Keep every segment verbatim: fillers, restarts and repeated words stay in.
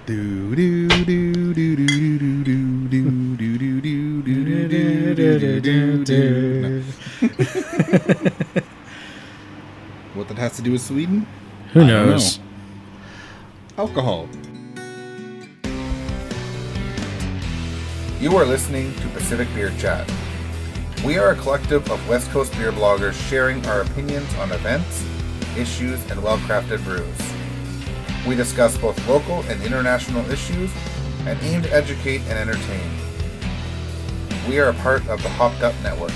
Do do do do do do do do do do do do do do do. What that has to do with Sweden? Who knows? Alcohol. You are listening to Pacific Beer Chat. We are a collective of West Coast beer bloggers sharing our opinions on events, issues, and well-crafted brews. We discuss both local and international issues and aim to educate and entertain. We are a part of the Hopped Up Network.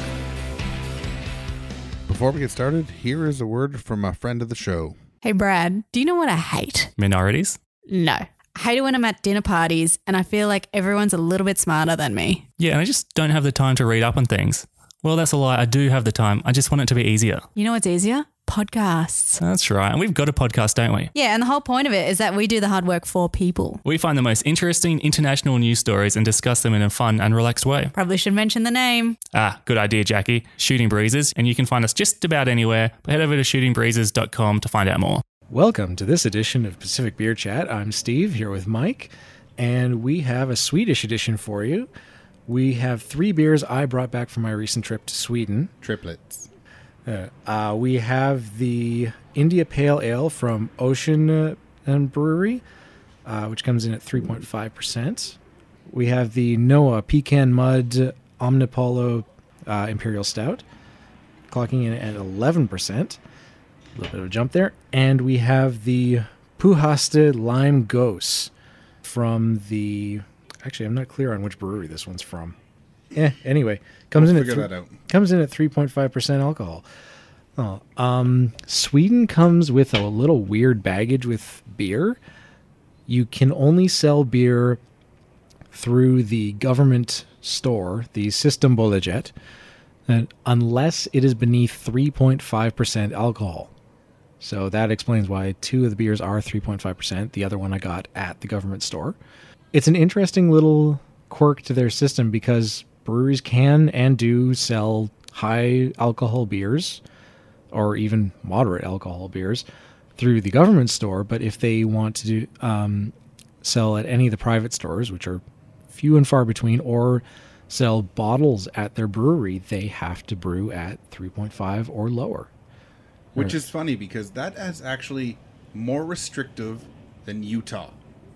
Before we get started, here is a word from a friend of the show. Hey Brad, do you know what I hate? Minorities? No. I hate it when I'm at dinner parties and I feel like everyone's a little bit smarter than me. Yeah, and I just don't have the time to read up on things. Well, that's a lie. I do have the time. I just want it to be easier. You know what's easier? Podcasts. That's right. And we've got a podcast, don't we? Yeah, and the whole point of it is that we do the hard work for people. We find the most interesting international news stories and discuss them in a fun and relaxed way. Probably should mention the name. Ah, good idea, Jackie. Shooting Breezes. And you can find us just about anywhere. But head over to shooting breezes dot com to find out more. Welcome to this edition of Pacific Beer Chat. I'm Steve, here with Mike, and we have a Swedish edition for you. We have three beers I brought back from my recent trip to Sweden. Triplets. Uh, uh, we have the India Pale Ale from Ocean uh, and Brewery, uh, which comes in at three point five percent. We have the Noah Pecan Mud Omnipolo uh, Imperial Stout, clocking in at eleven percent. A little bit of a jump there. And we have the Puhaste Lime Gose from the... Actually, I'm not clear on which brewery this one's from. Eh, anyway, comes We'll in at figure th- that out. comes in at three point five percent alcohol. Oh, um, Sweden comes with a little weird baggage with beer. You can only sell beer through the government store, the Systembolaget, and unless it is beneath three point five percent alcohol. So that explains why two of the beers are three point five percent. The other one I got at the government store. It's an interesting little quirk to their system because breweries can and do sell high alcohol beers or even moderate alcohol beers through the government store. But if they want to do, um, sell at any of the private stores, which are few and far between, or sell bottles at their brewery, they have to brew at three point five or lower. Which is funny because that is actually more restrictive than Utah.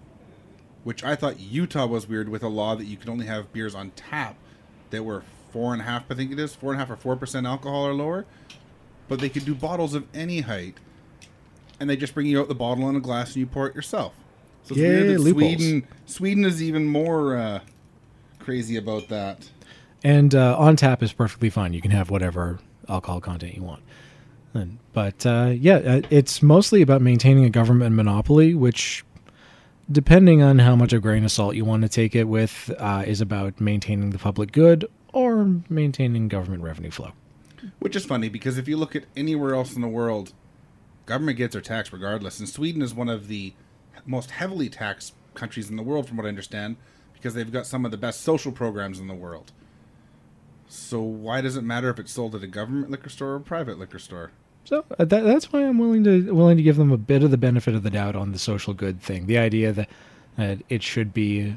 Which I thought Utah was weird with a law that you could only have beers on tap that were four and a half, I think it is, four and a half or four percent alcohol or lower. But they could do bottles of any height. And they just bring you out the bottle in a glass and you pour it yourself. So it's Yay, weird that loopholes. Sweden, Sweden is even more uh, crazy about that. And uh, on tap is perfectly fine. You can have whatever alcohol content you want. And, but uh, yeah, uh, it's mostly about maintaining a government monopoly, which, depending on how much of grain of salt you want to take it with, uh, is about maintaining the public good or maintaining government revenue flow. Which is funny because if you look at anywhere else in the world, government gets their tax regardless. And Sweden is one of the most heavily taxed countries in the world, from what I understand, because they've got some of the best social programs in the world. So why does it matter if it's sold at a government liquor store or a private liquor store? So uh, that, that's why I'm willing to willing to give them a bit of the benefit of the doubt on the social good thing. The idea that, that it should be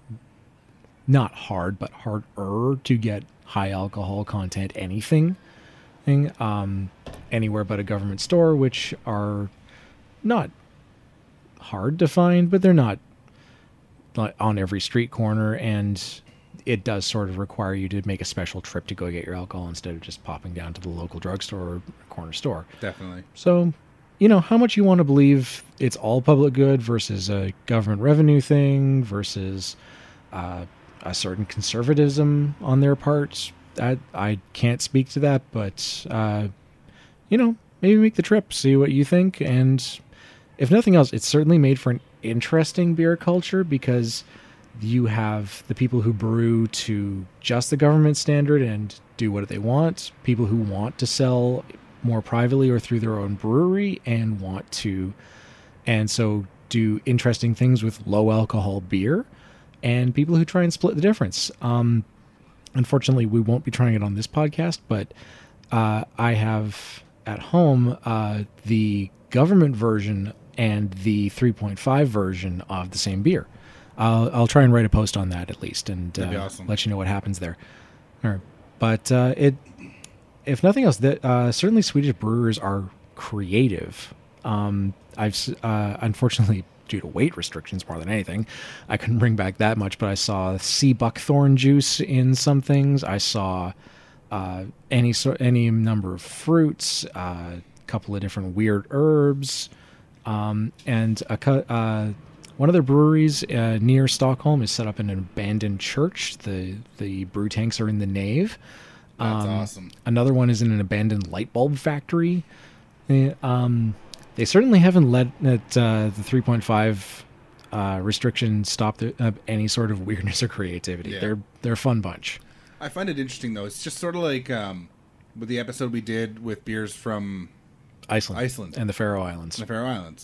not hard, but harder to get high alcohol content anything, thing, um, anywhere but a government store, which are not hard to find, but they're not like on every street corner, and it does sort of require you to make a special trip to go get your alcohol instead of just popping down to the local drugstore or corner store. Definitely. So, you know, how much you want to believe it's all public good versus a government revenue thing versus uh, a certain conservatism on their part, I, I can't speak to that, but, uh, you know, maybe make the trip, see what you think, and if nothing else, it's certainly made for an interesting beer culture because you have the people who brew to just the government standard and do what they want, people who want to sell more privately or through their own brewery and want to, and so do interesting things with low alcohol beer, and people who try and split the difference. Um, unfortunately, we won't be trying it on this podcast, but uh, I have at home uh, the government version and the three point five version of the same beer. I'll, I'll try and write a post on that at least, and That'd be uh, awesome. let you know what happens there. All right. But uh, it, if nothing else, that uh, certainly Swedish brewers are creative. Um, I've s- uh, unfortunately, due to weight restrictions more than anything, I couldn't bring back that much. But I saw sea buckthorn juice in some things. I saw uh, any sort, any number of fruits, a uh, couple of different weird herbs, um, and a cu- uh, one of their breweries uh, near Stockholm is set up in an abandoned church. The the brew tanks are in the nave. That's Um, awesome. Another one is in an abandoned light bulb factory. They, um, they certainly haven't let it, uh, the three point five uh, restriction stop the, uh, any sort of weirdness or creativity. Yeah. They're they're a fun bunch. I find it interesting though. It's just sort of like um, with the episode we did with beers from Iceland, Iceland. and the Faroe Islands. the Faroe Islands.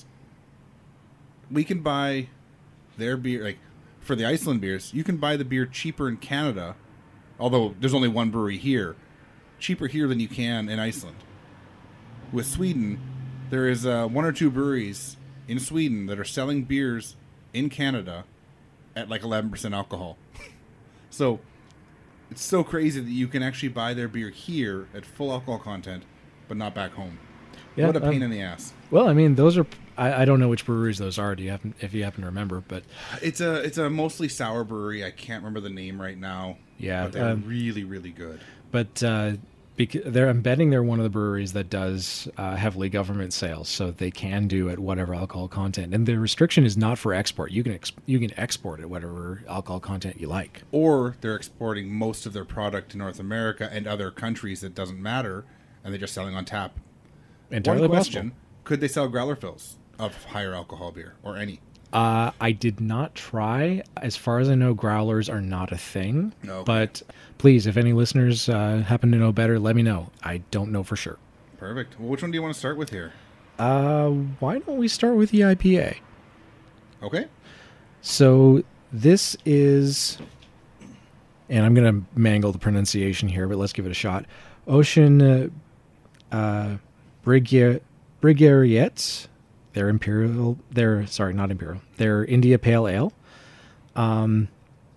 We can buy their beer, like for the Iceland beers, you can buy the beer cheaper in Canada, although there's only one brewery here, cheaper here than you can in Iceland. With Sweden, there is uh, one or two breweries in Sweden that are selling beers in Canada at like eleven percent alcohol. So it's so crazy that you can actually buy their beer here at full alcohol content, but not back home. Yeah, What a pain um, in the ass. Well, I mean, those are. I, I don't know which breweries those are. Do you happen if you happen to remember? But It's a it's a mostly sour brewery. I can't remember the name right now. Yeah, but they're um, really really good. but uh, bec- they're I'm betting they're one of the breweries that does uh, heavily government sales, so they can do at whatever alcohol content. And the restriction is not for export. You can ex- you can export at whatever alcohol content you like. Or they're exporting most of their product to North America and other countries that doesn't matter, and they're just selling on tap. Entirely One possible. question: could they sell growler fills of higher alcohol beer or any? Uh, I did not try. As far as I know, growlers are not a thing. Okay. But please, if any listeners uh, happen to know better, let me know. I don't know for sure. Perfect. Well, which one do you want to start with here? Uh, why don't we start with the I P A? Okay. So this is, and I'm going to mangle the pronunciation here, but let's give it a shot. Ocean uh, uh, Brigier, Brigeriette. They're imperial. They're sorry, not imperial. They're India Pale Ale. Um,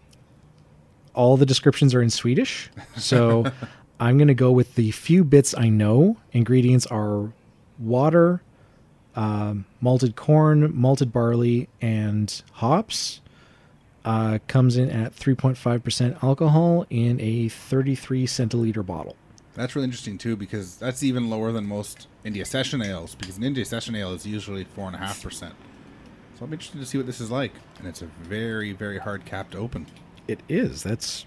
all the descriptions are in Swedish, so I'm going to go with the few bits I know. Ingredients are water, um, malted corn, malted barley, and hops. Uh, comes in at three point five percent alcohol in a thirty-three centiliter bottle. That's really interesting too, because that's even lower than most India Session ales. Because an India Session ale is usually four and a half percent. So I'm interested to see what this is like, and it's a very, very hard cap to open. It is. That's.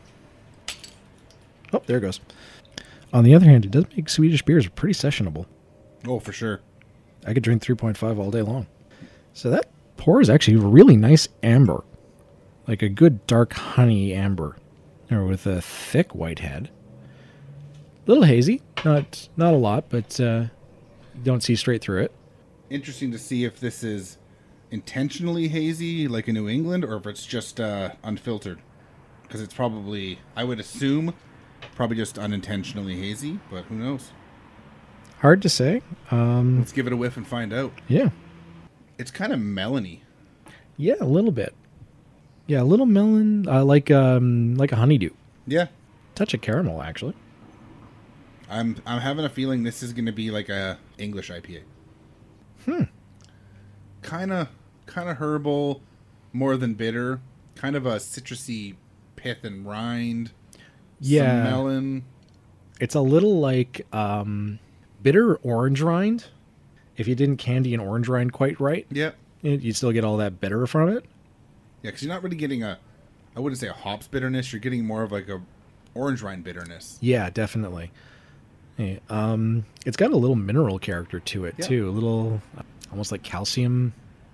Oh, there it goes. On the other hand, it does make Swedish beers pretty sessionable. Oh, for sure. I could drink three point five all day long. So that pour is actually really nice amber. Like a good dark honey amber. Or with a thick white head. A little hazy. Not not a lot, but uh, you don't see straight through it. Interesting to see if this is intentionally hazy, like in New England, or if it's just uh, unfiltered. Because it's probably, I would assume, probably just unintentionally hazy, but who knows? Hard to say. Um, Let's give it a whiff and find out. yeah. It's kind of melony. Yeah, a little bit. Yeah, a little melon, uh, like um, like a honeydew. Yeah. Touch of caramel, actually. I'm I'm having a feeling this is going to be like a English I P A. Hmm. Kind of kind of herbal, more than bitter. Kind of a citrusy pith and rind. Yeah. Some melon. It's a little like um, bitter orange rind. If you didn't candy an orange rind quite right, Yeah. it, you'd still get all that bitter from it. Yeah, because you're not really getting a, I wouldn't say a hops bitterness. You're getting more of like a orange rind bitterness. Yeah, definitely. Yeah, um, it's got a little mineral character to it, Yeah. too. A little, uh, almost like calcium.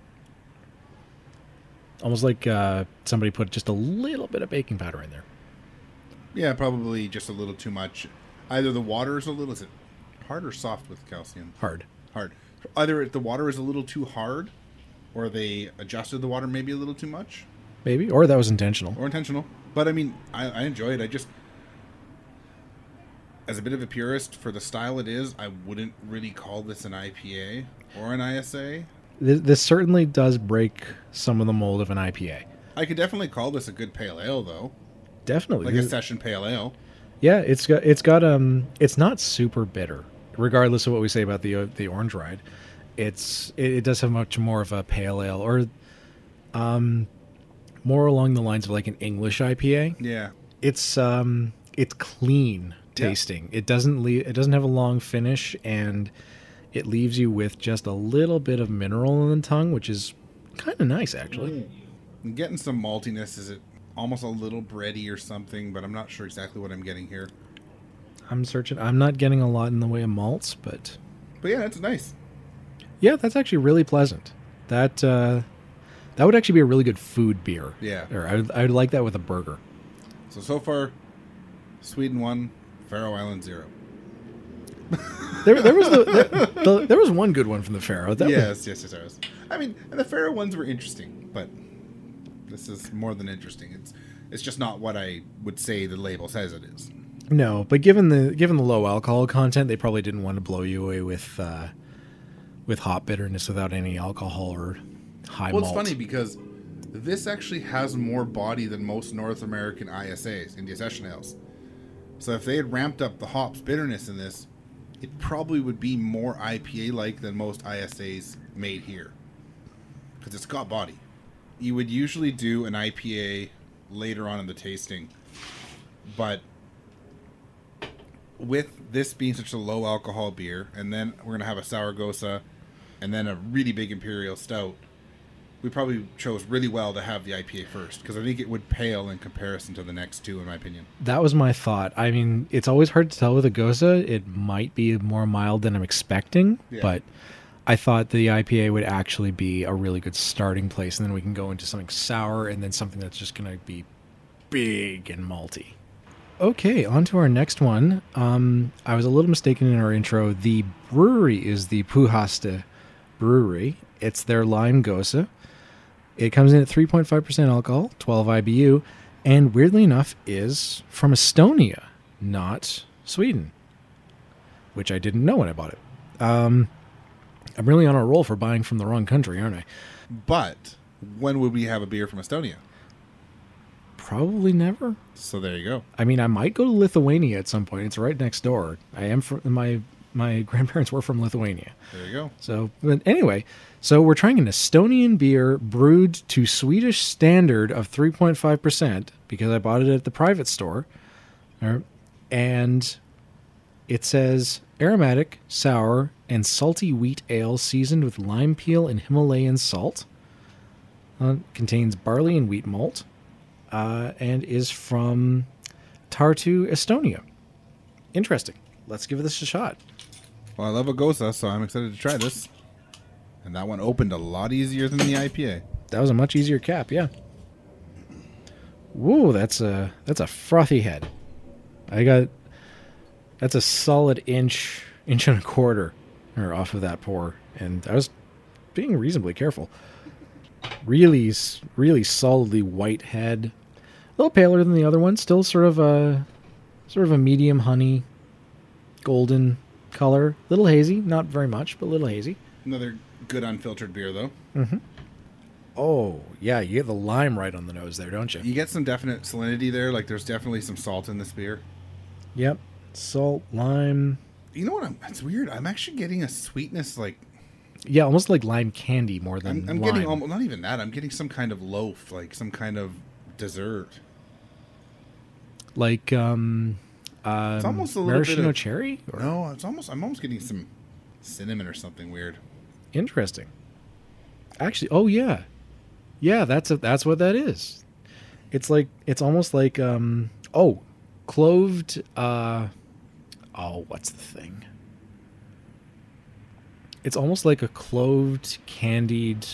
Almost like uh, somebody put just a little bit of baking powder in there. Yeah, probably just a little too much. Either the water is a little, is it hard or soft with calcium? Hard. Hard. Either the water is a little too hard, or they adjusted the water maybe a little too much, Maybe. Or that was intentional. or intentional. But I mean, I, I enjoy it. I just, as a bit of a purist, for the style it is, I wouldn't really call this an I P A. Or an I S A. This, this certainly does break some of the mold of an I P A. I could definitely call this a good pale ale, though. Definitely. Like a session pale ale. Yeah, it's got it's got um it's not super bitter, regardless of what we say about the uh, the orange ride. It's it, it does have much more of a pale ale, or um more along the lines of like an English I P A. Yeah. It's um it's clean tasting. Yeah. It doesn't leave it doesn't have a long finish, and it leaves you with just a little bit of mineral in the tongue, which is kind of nice actually. Mm. I'm getting some maltiness. Is it almost a little bready or something? But I'm not sure exactly what I'm getting here. I'm searching. I'm not getting a lot in the way of malts, but but yeah, that's nice. Yeah, that's actually really pleasant. That uh, that would actually be a really good food beer. Yeah, or I would, I would like that with a burger. So so far, Sweden one, Faroe Islands zero. there, there was the, the, the there was one good one from the Faroe. That yes, was, yes, yes, there was. I mean, and the Faroe ones were interesting, but this is more than interesting. It's it's just not what I would say the label says it is. No, but given the given the low alcohol content, they probably didn't want to blow you away with uh, with hop bitterness without any alcohol or high well, malt. Well, it's funny because this actually has more body than most North American I S As, India Session Ales. So if they had ramped up the hops bitterness in this, it probably would be more I P A-like than most I S As made here. Because it's got body. You would usually do an I P A later on in the tasting, but with this being such a low alcohol beer, and then we're going to have a sour gosa, and then a really big imperial stout, we probably chose really well to have the I P A first, because I think it would pale in comparison to the next two, in my opinion. That was my thought. I mean, it's always hard to tell with a gosa. It might be more mild than I'm expecting, yeah. But I thought the I P A would actually be a really good starting place, and then we can go into something sour, and then something that's just going to be big and malty. Okay, on to our next one. Um, I was a little mistaken in our intro. The brewery is the Puhasta Brewery. It's their lime gosa. It comes in at three point five percent alcohol, twelve I B U, and weirdly enough is from Estonia, not Sweden, which I didn't know when I bought it. Um, I'm really on a roll for buying from the wrong country, aren't I? But when would we have a beer from Estonia? Probably never. So there you go. I mean, I might go to Lithuania at some point. It's right next door. I am from my my grandparents were from Lithuania. There you go. So, but anyway, so we're trying an Estonian beer brewed to Swedish standard of three point five percent because I bought it at the private store. And it says aromatic, sour, and salty wheat ale seasoned with lime peel and Himalayan salt. Uh, contains barley and wheat malt. Uh, and is from Tartu, Estonia. Interesting. Let's give this a shot. Well, I love a gosa, so I'm excited to try this. And that one opened a lot easier than the I P A. That was a much easier cap, yeah. Whoa, that's a that's a frothy head. I got that's a solid inch, inch and a quarter, or off of that pour, and I was being reasonably careful. Really, really solidly white head. A little paler than the other one. Still sort of a sort of a medium honey, golden color. Little hazy, not very much, but a little hazy. Another good unfiltered beer, though. Mm-hmm. Oh yeah, you get the lime right on the nose there, don't you? You get some definite salinity there. Like there's definitely some salt in this beer. Yep, salt, lime. You know what? I'm, that's weird. I'm actually getting a sweetness like. Yeah, almost like lime candy more than I'm, I'm lime. getting almost not even that. I'm getting some kind of loaf, like some kind of dessert. Like um, um it's almost a little maraschino bit of, cherry. Or? No, it's almost. I'm almost getting some cinnamon or something weird. Interesting. Actually, oh yeah, yeah. That's a, that's what that is. It's like it's almost like um oh, cloved. Uh, oh, what's the thing? It's almost like a cloved, candied.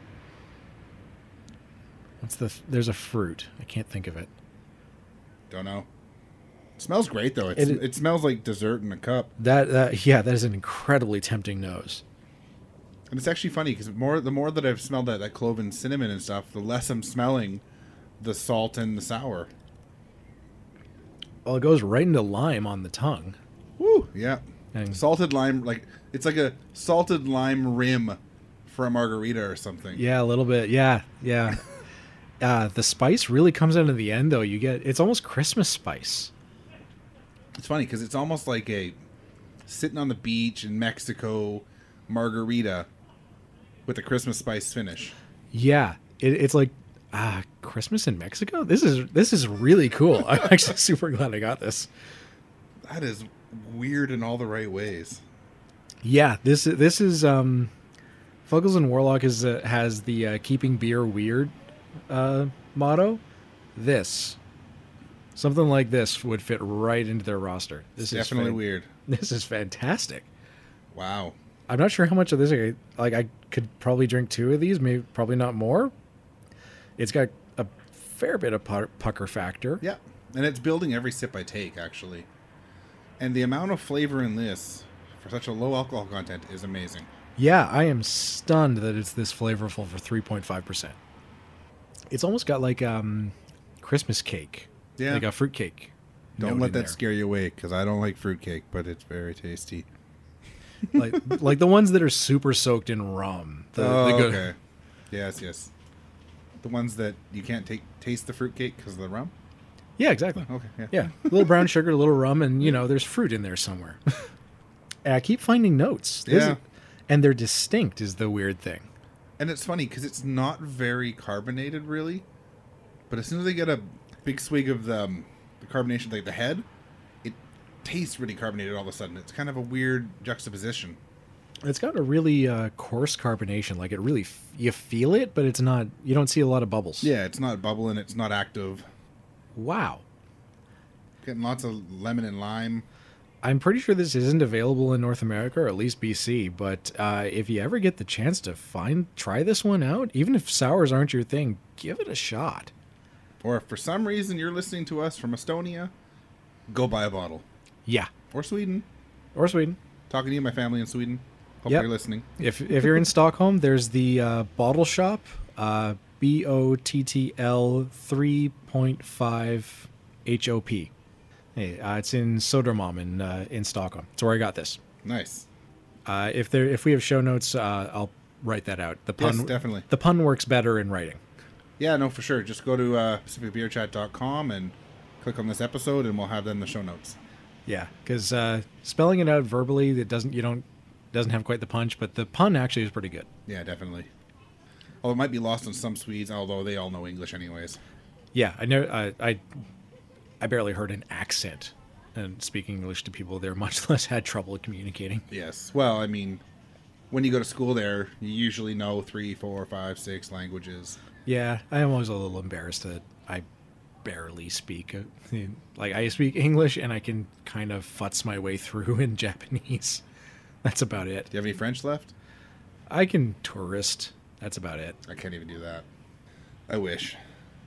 What's the? There's a fruit. I can't think of it. Don't know. It smells great though. It's, it, it smells like dessert in a cup. That, that yeah, that is an incredibly tempting nose. And it's actually funny because more the more that I've smelled that that clove and cinnamon and stuff, the less I'm smelling the salt and the sour. Well, it goes right into lime on the tongue. Woo! Yeah. And Salted lime, like it's like a salted lime rim for a margarita or something. yeah, a little bit. Yeah, yeah. uh, the spice really comes out in the end, though. You get it's almost Christmas spice. It's funny because it's almost like a sitting on the beach in Mexico margarita with a Christmas spice finish. Yeah, it, it's like ah, Christmas in Mexico. This is this is really cool. I'm actually super glad I got this. That is weird in all the right ways. Yeah, this this is um, Fuggles and Warlock is uh, has the uh, keeping beer weird uh, motto. This something like this would fit right into their roster. This It's is definitely fan- weird. This is fantastic. Wow. I'm not sure how much of this I, like I could probably drink two of these, maybe probably not more. It's got a fair bit of pu- pucker factor. Yeah, and it's building every sip I take, actually. And the amount of flavor in this for such a low alcohol content is amazing. Yeah, I am stunned that it's this flavorful for three point five percent. It's almost got like um Christmas cake. Yeah. Like a fruit cake. Don't note let in that there. scare you away, because I don't like fruitcake, but it's very tasty. like like the ones that are super soaked in rum. The, oh, the good- okay. Yes, yes. The ones that you can't take taste the fruitcake because of the rum? Yeah, exactly. Okay, yeah. Yeah, a little brown sugar, a little rum, and you know, there's fruit in there somewhere. And I keep finding notes. This Yeah. is- and they're distinct is the weird thing. And it's funny because it's not very carbonated, really. But as soon as they get a big swig of the, um, the carbonation, like the head, it tastes really carbonated all of a sudden. It's kind of a weird juxtaposition. It's got a really uh, coarse carbonation. Like it really, f- you feel it, but it's not. You don't see a lot of bubbles. Yeah, it's not bubbling. It's not active. Wow. Getting lots of lemon and lime. I'm pretty sure this isn't available in North America, or at least B C. But uh, if you ever get the chance to find, try this one out. Even if sours aren't your thing, give it a shot. Or if for some reason you're listening to us from Estonia, go buy a bottle. Yeah. Or Sweden. Or Sweden. Talking to you, my family in Sweden. Hope Yep. you're listening. If if you're in Stockholm, there's the uh, bottle shop, uh, B O T T L three point five H O P. Hey, uh, it's in Södermalm in uh, in Stockholm. That's where I got this. Nice. Uh, if there if we have show notes, uh, I'll write that out. The pun Yes, definitely. The pun works better in writing. Yeah, no, for sure. Just go to uh, pacific beer chat dot com and click on this episode, and we'll have that in the show notes. Yeah, because uh, spelling it out verbally, it doesn't you don't doesn't have quite the punch, but the pun actually is pretty good. Yeah, definitely. Well, it might be lost on some Swedes, although they all know English anyways. Yeah, I know. I I, I barely heard an accent, and speaking English to people there, much less had trouble communicating. Yes. Well, I mean, when you go to school there, you usually know three, four, five, six languages. Yeah, I am always a little embarrassed that I barely speak. uh, Like I speak English, and I can kind of futz my way through in Japanese. That's about it. Do you have any French left? I can tourist. That's about it. I can't even do that. I wish.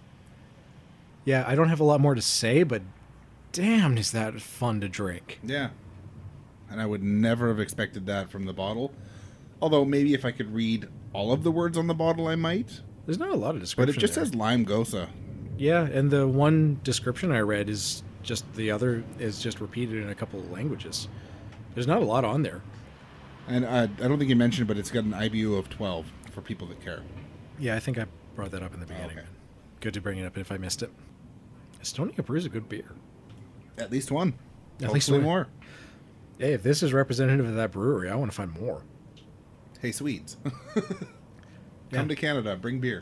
Yeah, I don't have a lot more to say, but damn, is that fun to drink. Yeah. And I would never have expected that from the bottle. Although maybe if I could read all of the words on the bottle, I might. There's not a lot of But description. it just there. says lime gosa. Yeah, and the one description I read is just the other is just repeated in a couple of languages. There's not a lot on there. And I, I don't think you mentioned, but it's got an I B U of twelve for people that care. Yeah, I think I brought that up in the beginning. okay. Good to bring it up if I missed it. Estonia Brew is a good beer. At least one. At least Hopefully one. more. Hey, if this is representative of that brewery, I want to find more. Hey, Swedes. Come Yeah. to Canada. Bring beer.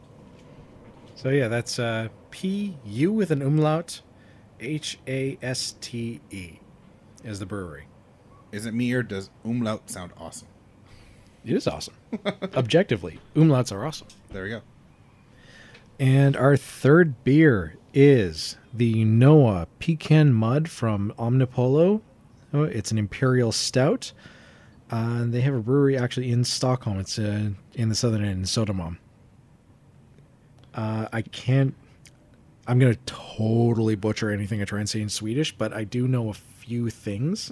So yeah, that's uh, P U with an umlaut, H A S T E is the brewery. Is it me or does umlaut sound awesome? It is awesome. Objectively, umlauts are awesome. There we go. And our third beer is the Noah Pecan Mud from Omnipolo. Oh, it's an imperial stout. Uh, and they have a brewery actually in Stockholm. It's uh, in the southern end, in Södermalm. Uh, I can't. I'm going to totally butcher anything I try and say in Swedish, but I do know a few things.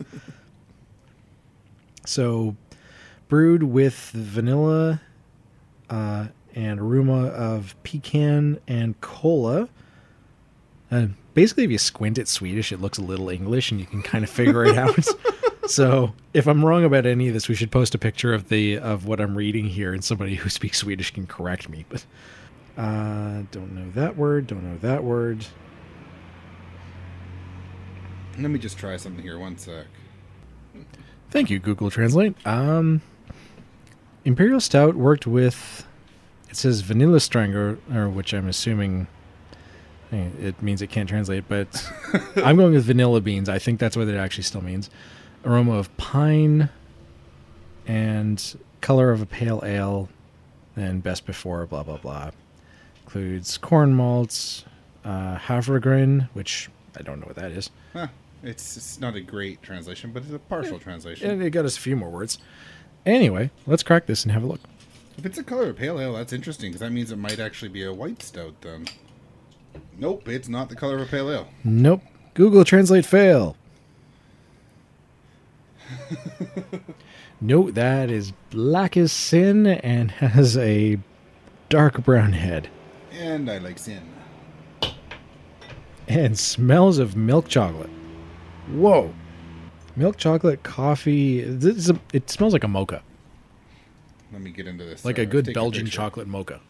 So, brewed with vanilla uh, and aroma of pecan and cola. Uh, basically, if you squint at Swedish, it looks a little English, and you can kind of figure it out. So if I'm wrong about any of this, we should post a picture of the of what I'm reading here, and somebody who speaks Swedish can correct me. But uh, don't know that word. Don't know that word. Let me just try something here. One sec. Thank you, Google Translate. Um, Imperial Stout worked with. It says Vanilla Stranger, or which I'm assuming. eh, It means it can't translate, but I'm going with vanilla beans. I think that's what it actually still means. Aroma of pine and color of a pale ale and best before, blah, blah, blah. Includes corn malts, uh, havregryn, which I don't know what that is. Huh. It's it's not a great translation, but it's a partial translation. And it got us a few more words. Anyway, let's crack this and have a look. If it's a color of pale ale, that's interesting because that means it might actually be a white stout then. Nope, it's not the color of a pale ale. Nope. Google Translate fail. Nope, that is black as sin and has a dark brown head. And I like sin. And smells of milk chocolate. Whoa. Milk chocolate, coffee. This is a, it smells like a mocha. Let me get into this. Like Uh, a good take Belgian picture. chocolate mocha.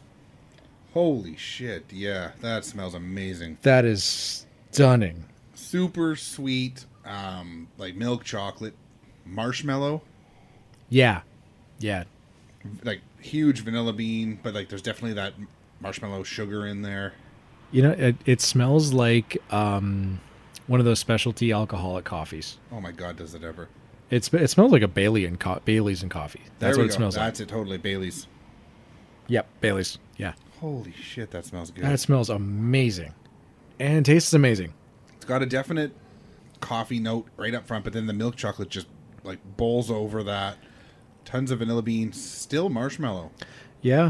Holy shit, yeah, that smells amazing. That is stunning. Super sweet, um, like milk chocolate, marshmallow, Yeah. Yeah. like huge vanilla bean, but like there's definitely that marshmallow sugar in there. You know, it, it smells like um, one of those specialty alcoholic coffees. Oh my god, does it ever? It's it smells like a Bailey and co- Bailey's and coffee. That's There we what it go. smells That's it, totally. Bailey's. like. Yep, Bailey's. Yeah. Holy shit, that smells good. That smells amazing. And tastes amazing. It's got a definite coffee note right up front, but then the milk chocolate just like bowls over that. Tons of vanilla beans, still marshmallow. Yeah.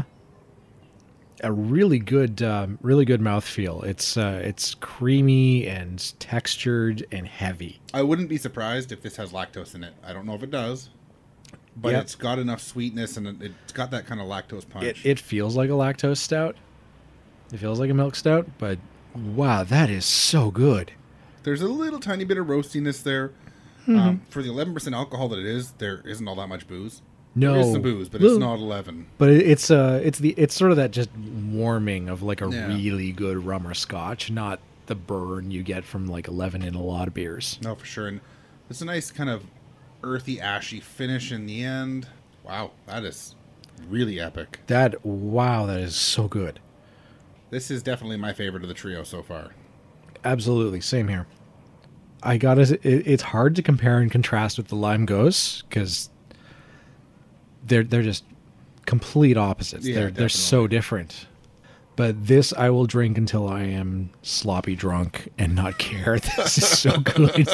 A really good, um, really good mouthfeel. It's uh, it's creamy and textured and heavy. I wouldn't be surprised if this has lactose in it. I don't know if it does, but Yep. it's got enough sweetness and it- it's got that kind of lactose punch. It it feels like a lactose stout. It feels like a milk stout, but wow, that is so good. There's a little tiny bit of roastiness there. Mm-hmm. Um, for the eleven percent alcohol that it is, there isn't all that much booze. No, There is some booze, but Little- it's not eleven. But it- it's uh, it's the it's sort of that just warming of like a Yeah. really good rum or scotch, not the burn you get from like eleven in a lot of beers. No, for sure. And it's a nice kind of earthy, ashy finish in the end. Wow, that is really epic. That wow, that is so good. This is definitely my favorite of the trio so far. Absolutely, same here. I got it. It's hard to compare and contrast with the Lime Ghosts because they're they're just complete opposites. Yeah, they're they're so different. But this I will drink until I am sloppy drunk and not care. This is so good.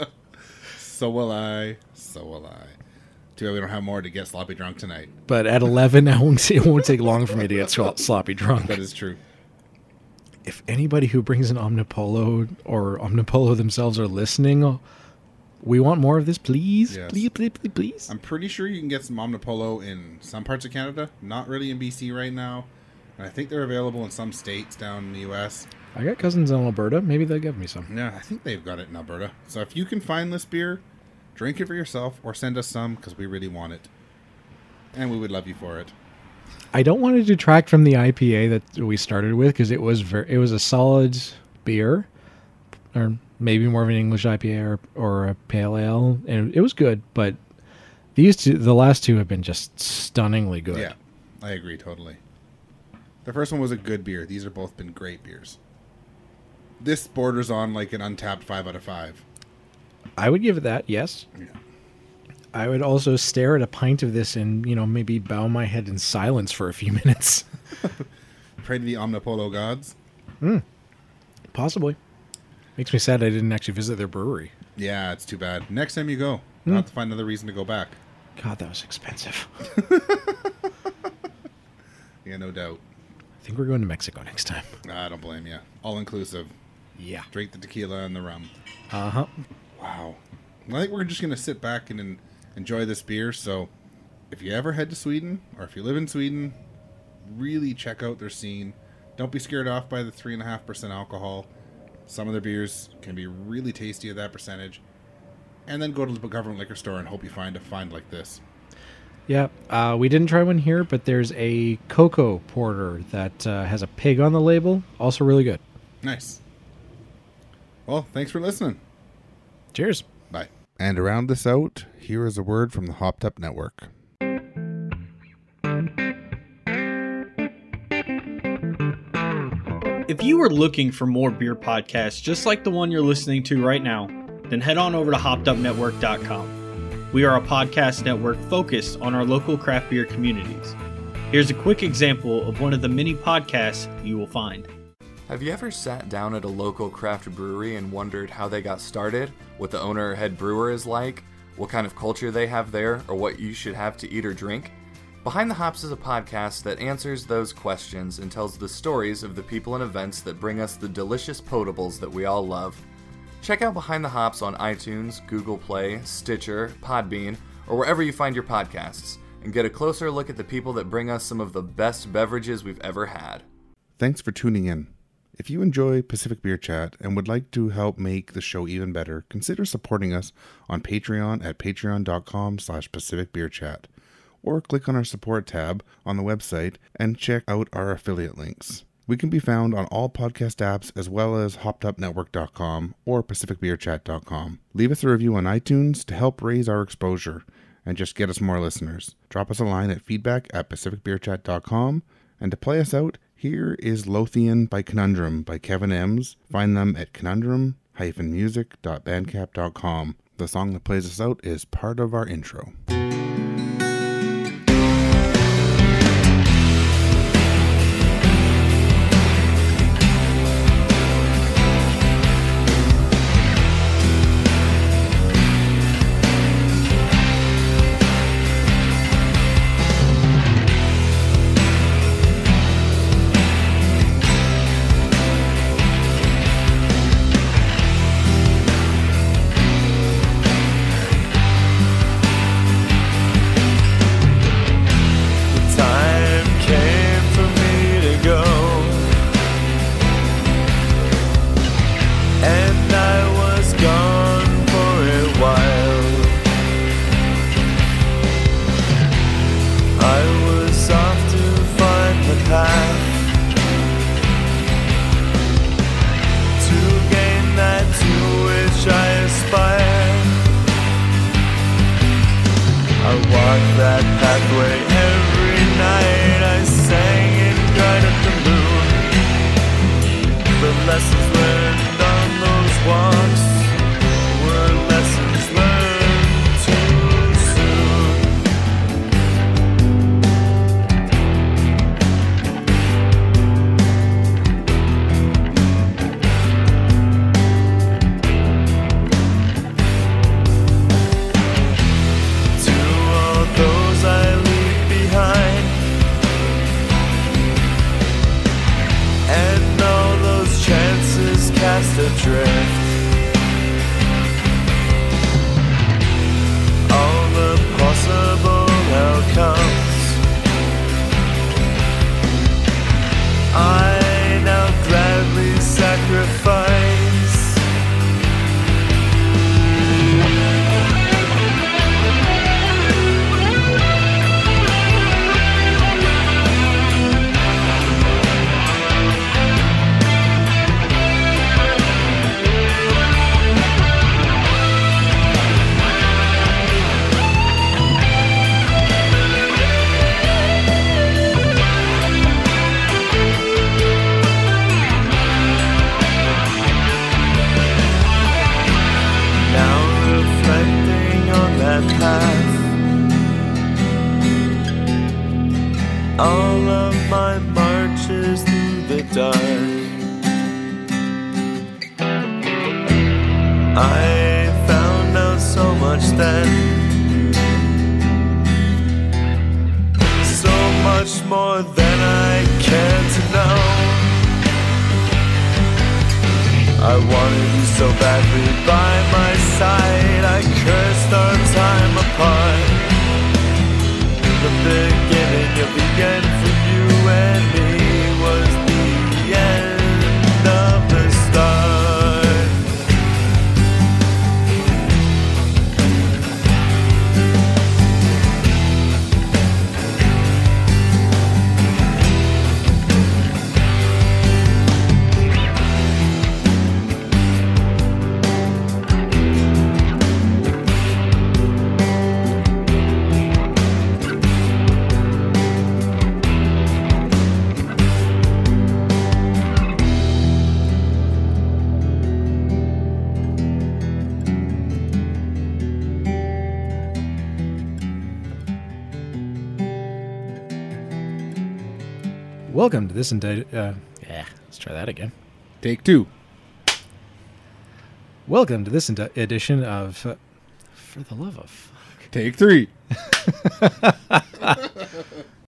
So will I. So will I. Too bad we don't have more to get sloppy drunk tonight. But at eleven, I won't, it won't take long for me to get slo- sloppy drunk. That is true. If anybody who brings an Omnipolo or Omnipolo themselves are listening, we want more of this, please. Yes. Please, please, please, please. I'm pretty sure you can get some Omnipolo in some parts of Canada. Not really in B C right now. And I think they're available in some states down in the U S. I got cousins in Alberta. Maybe they'll give me some. Yeah, I think they've got it in Alberta. So if you can find this beer, drink it for yourself or send us some because we really want it. And we would love you for it. I don't want to detract from the I P A that we started with because it was very, it was a solid beer, or maybe more of an English I P A or, or a pale ale, and it was good. But these two, the last two, have been just stunningly good. Yeah, I agree totally. The first one was a good beer. These have both been great beers. This borders on like an Untapped five out of five. I would give it that. Yes. Yeah. I would also stare at a pint of this and, you know, maybe bow my head in silence for a few minutes. Pray to the Omnipolo gods. Possibly. Makes me sad I didn't actually visit their brewery. Yeah, it's too bad. Next time you go, you'll have to find another reason to go back. God, that was expensive. Yeah, no doubt. I think we're going to Mexico next time. I don't blame you. All inclusive. Yeah. Drink the tequila and the rum. Uh-huh. Wow. Well, I think we're just going to sit back and en- enjoy this beer. So if you ever head to Sweden or if you live in Sweden, really check out their scene. Don't be scared off by the three point five percent alcohol. Some of their beers can be really tasty at that percentage. and then go to the government liquor store and hope you find a find like this. Yeah, uh, we didn't try one here, but there's a cocoa porter that uh, has a pig on the label. Also really good. Nice. Well, thanks for listening. Cheers. Bye. And to round this out, here is a word from the Hopped Up Network. If you are looking for more beer podcasts just like the one you're listening to right now, then head on over to hopped up network dot com. We are a podcast network focused on our local craft beer communities. Here's a quick example of one of the many podcasts you will find. Have you ever sat down at a local craft brewery and wondered how they got started, what the owner or head brewer is like, what kind of culture they have there, or what you should have to eat or drink? Behind the Hops is a podcast that answers those questions and tells the stories of the people and events that bring us the delicious potables that we all love. Check out Behind the Hops on iTunes, Google Play, Stitcher, Podbean, or wherever you find your podcasts, and get a closer look at the people that bring us some of the best beverages we've ever had. Thanks for tuning in. If you enjoy Pacific Beer Chat and would like to help make the show even better, consider supporting us on Patreon at patreon.com slash Pacific Beer Chat. Or click on our support tab on the website and check out our affiliate links. We can be found on all podcast apps as well as hopped up network dot com or pacific beer chat dot com. Leave us a review on iTunes to help raise our exposure and just get us more listeners. Drop us a line at feedback at pacific beer chat dot com. And to play us out, here is Lothian by Conundrum by Kevin Ems. Find them at conundrum dash music dot bandcamp dot com. The song that plays us out is part of our intro. All of my marches through the dark, I found out so much then, so much more than I cared to know. I wanted you so badly by my side, I cursed our time apart. The beginning of the end for you and me was the end of the start. Welcome to this enti- uh, yeah, let's try that again. Take two. Welcome to this edi- edition of uh, For the Love of Fuck. Take three.